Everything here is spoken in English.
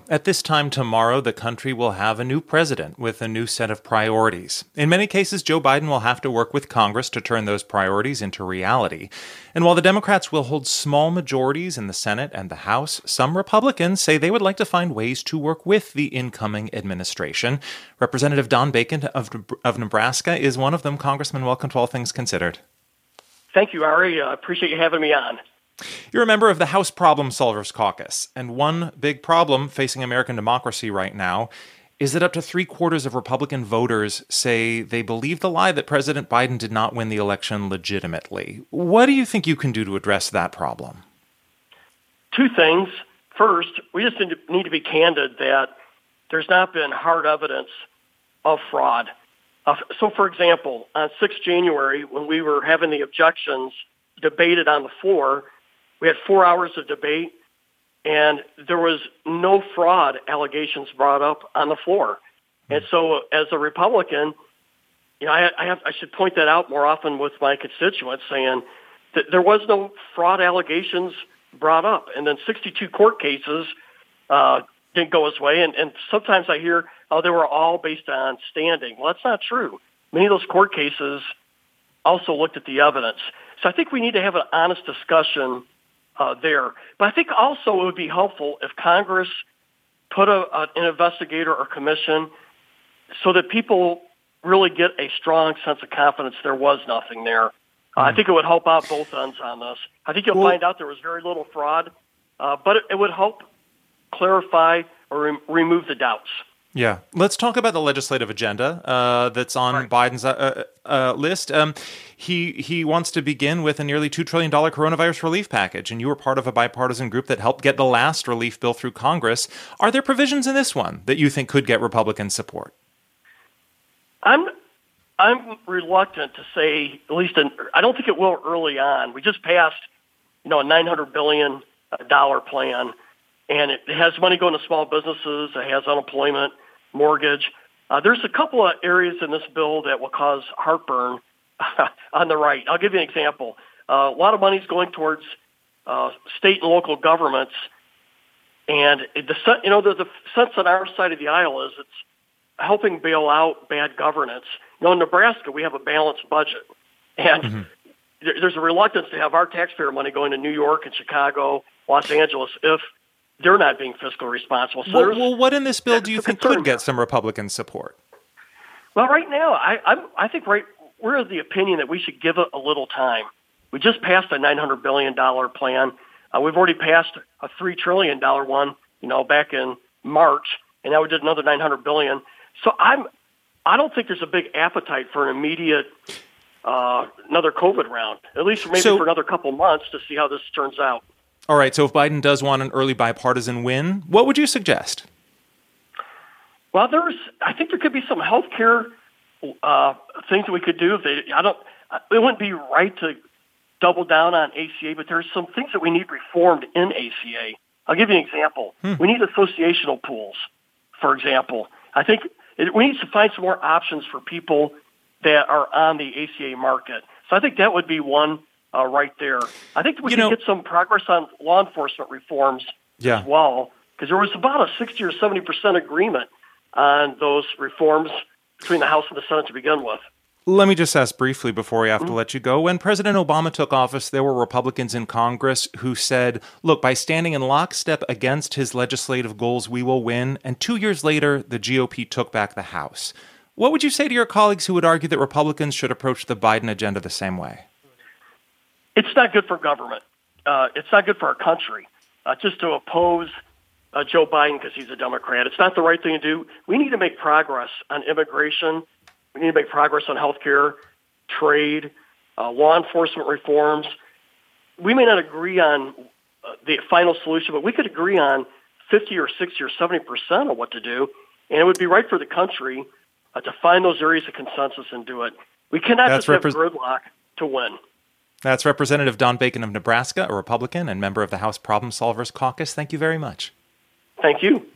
At this time tomorrow, the country will have a new president with a new set of priorities. In many cases, Joe Biden will have to work with Congress to turn those priorities into reality. And while the Democrats will hold small majorities in the Senate and the House, some Republicans say they would like to find ways to work with the incoming administration. Representative Don Bacon of Nebraska is one of them. Congressman, welcome to All Things Considered. Thank you, Ari. I appreciate you having me on. You're a member of the House Problem Solvers Caucus, and one big problem facing American democracy right now is that up to 3/4 of Republican voters say they believe the lie that President Biden did not win the election legitimately. What do you think you can do to address that problem? Two things. First, we just need to be candid that there's not been hard evidence of fraud. So, for example, on 6 January, when we were having the objections debated on the floor, we had 4 hours of debate, and there was no fraud allegations brought up on the floor. And so, as a Republican, I should point that out more often with my constituents, saying that there was no fraud allegations brought up. And then 62 court cases didn't go his way. And sometimes I hear, they were all based on standing. Well, that's not true. Many of those court cases also looked at the evidence. So I think we need to have an honest discussion there. But I think also it would be helpful if Congress put an investigator or commission so that people really get a strong sense of confidence there was nothing there. I think it would help out both ends on this. I think you'll find out there was very little fraud, but it would help clarify or remove the doubts. Yeah. Let's talk about the legislative agenda that's on Biden's list. He wants to begin with a nearly $2 trillion coronavirus relief package, and you were part of a bipartisan group that helped get the last relief bill through Congress. Are there provisions in this one that you think could get Republican support? I'm reluctant to say, at least I don't think it will early on. We just passed, a $900 billion plan. And it has money going to small businesses. It has unemployment, mortgage. There's a couple of areas in this bill that will cause heartburn on the right. I'll give you an example. A lot of money is going towards state and local governments. And the sense on our side of the aisle is it's helping bail out bad governance. In Nebraska, we have a balanced budget. And there's a reluctance to have our taxpayer money going to New York and Chicago, Los Angeles, if they're not being fiscally responsible. So well, what in this bill do you think could get some Republican support? Well, right now, I think we're of the opinion that we should give it a little time. We just passed a $900 billion plan. We've already passed a $3 trillion one, back in March, and now we did another $900 billion. So I don't think there's a big appetite for an immediate another COVID round, at least maybe for another couple months to see how this turns out. All right, so if Biden does want an early bipartisan win, what would you suggest? Well, I think there could be some health care things that we could do. It wouldn't be right to double down on ACA, but there's some things that we need reformed in ACA. I'll give you an example. We need associational pools, for example. I think we need to find some more options for people that are on the ACA market. So I think that would be one right there. I think we can get some progress on law enforcement reforms as well, because there was about a 60 or 70% agreement on those reforms between the House and the Senate to begin with. Let me just ask briefly before we have to let you go. When President Obama took office, there were Republicans in Congress who said, look, by standing in lockstep against his legislative goals, we will win. And 2 years later, the GOP took back the House. What would you say to your colleagues who would argue that Republicans should approach the Biden agenda the same way? It's not good for government. It's not good for our country just to oppose Joe Biden because he's a Democrat. It's not the right thing to do. We need to make progress on immigration. We need to make progress on health care, trade, law enforcement reforms. We may not agree on the final solution, but we could agree on 50 or 60 or 70% of what to do, and it would be right for the country to find those areas of consensus and do it. We cannot just have gridlock to win. That's Representative Don Bacon of Nebraska, a Republican and member of the House Problem Solvers Caucus. Thank you very much. Thank you.